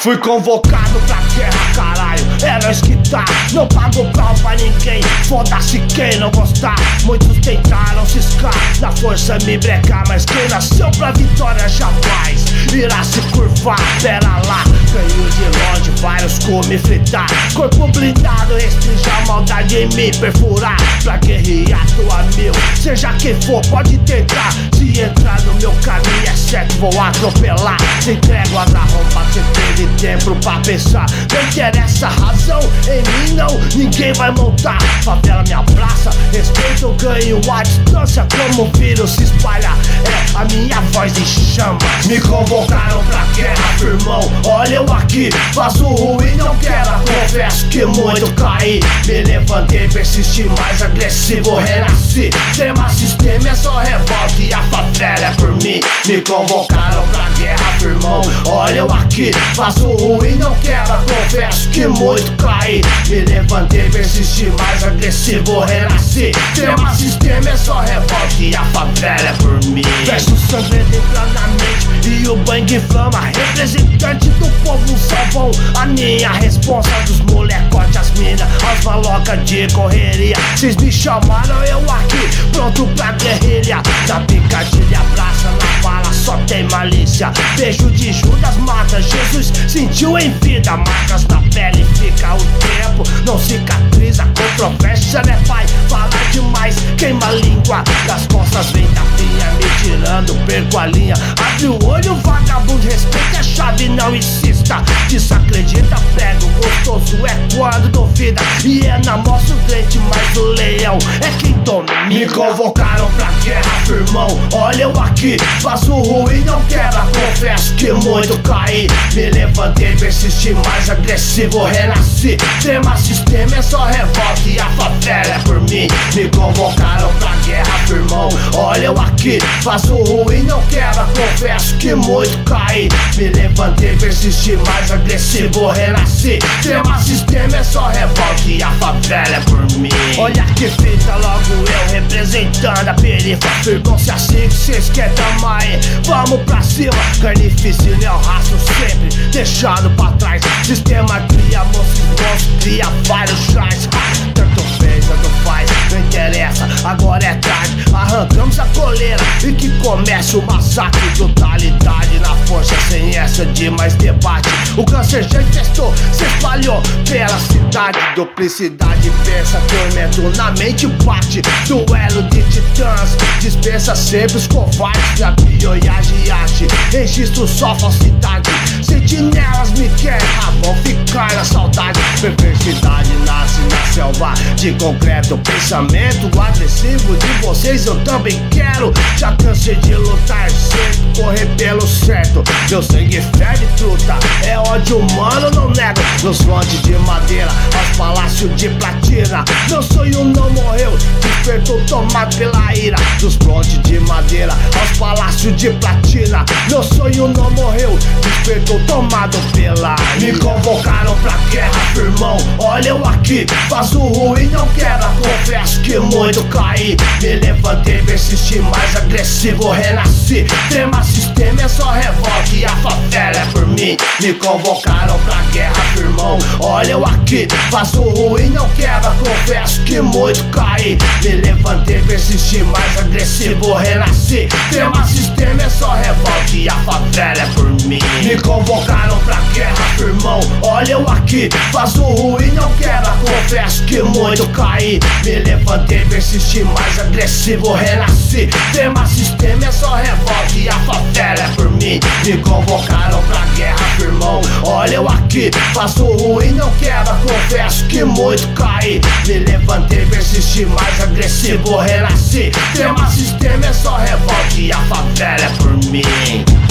Fui convocado pra guerra, caralho, é nós que tá. Não pago pau pra ninguém, foda-se quem não gostar. Muitos tentaram ciscar, na força me brecar, mas quem nasceu pra vitória jamais irá se curvar. Pera lá, ganho de longe, vários me fritar. Corpo blindado, restringe a maldade em mim, perfurar. Pra guerrear tô a mil, seja quem for pode tentar. Se entrar no meu caminho é certo, vou atropelar. Se entrego a arromba, cê teve tempo pra pensar. Não interessa a razão, em mim não, ninguém vai montar. Favela me abraça, respeito eu ganho a distância. Como o vírus se espalha, é a minha voz em chama. Me convocaram pra guerra, firmão, olha eu aqui. Faço ruim, não quero, confesso que muito caí. Me levantei, persisti mais agressivo, renasci. Tema sistema é só revolta e a favela é por mim. Me convocaram pra guerra, firmão, olha eu aqui. Faço ruim, não quero, confesso que muito caí. Me levantei, persisti mais agressivo, renasci. Tema sistema é só revolta e a favela é por mim. Verso sangrento entra na mente e o bang inflama. Representante do povo salvam a minha responsa dos molecotes, as minas, as malocas de correria. Cês me chamaram, eu aqui, pronto pra guerrilha. Da picadilha, abraça na bala, só tem malícia. Beijo de Judas mata, Jesus sentiu em vida. Marcas na pele, fica o tempo, não cicatriza. Controvérsia, né pai? Fala demais, queima a língua. Das costas vem tapinha, me tirando, perco a linha. Abre o olho, vagabundo, respeita a chave, não insista. Desacredita, prego, gostoso é quando duvida. E é na mostra o dente, mas o leão é quem domina. Me convocaram pra guerra, firmão, olha eu aqui. Faço ruim, não quebra, confesso que muito caí. Me levantei, persisti mais agressivo, renasci. Tema sistema é só revolta e a favela é por mim. Me convocaram pra guerra, firmão, olha eu aqui. Faço ruim, não quebra, confesso que muito caí. Me levantei, persisti mais agressivo, renasci. Tema sistema é só revolta e a favela é por mim. Olha que fita, logo eu representando a perifa. Firmão-se assim que cês querem tamanho, vamos pra cima. Carnificina é o rastro sempre deixado pra trás. Sistema cria monstros, cria vários chais. Tanto fez, tanto faz, não interessa, agora é tarde. Arrancamos a coleira e que comece o massacre. Brutalidade na força, sem essa de mais debate. O câncer já infestou, se espalhou pela cidade. Duplicidade pensa, tormento na mente bate. Duelo de titãs, dispensa sempre os covardes. Da bioiagiate, registro só falsidade. Sentinelas me querem, vão ficar na saudade. Perversidade nasce na selva de concreto. Pensamento agressivo de vocês eu também quero. Já cansei de lutar, sempre correr pelo certo. Meu sangue ferve truta, é ódio humano, não nego. Nos frontes de madeira, aos palácios de platina. Meu sonho não morreu, despertou tomado pela ira. Dos frontes de madeira, aos palácios de platina. Meu sonho não morreu, despertou tomado pela ira. Me convocaram pra guerra, firmão, olha eu aqui. Faço ruim, não quebra, confesso que muito caí. Me levantei, persisti mais agressivo, renasci. Tema sistema é só revolta e a favela é por mim. Me convocaram pra guerra, firmão, olha eu aqui. Faço ruim, não quebra, confesso que muito caí. Me levantei, persisti mais agressivo, renasci. Tema sistema é só revolta e a favela é por mim. Me convocaram pra guerra, firmão, olha eu aqui. Faço ruim, não quebra, confesso que muito caí. Me levantei, persisti mais agressivo, renasci. Tema sistema é só revolta e a favela é por mim. Me convocaram pra guerra, firmão, olha eu aqui. Faço ruim, não quebra, confesso que muito caí. Me levantei, persisti mais agressivo, renasci. Tema sistema é só revolta e a favela é por mim.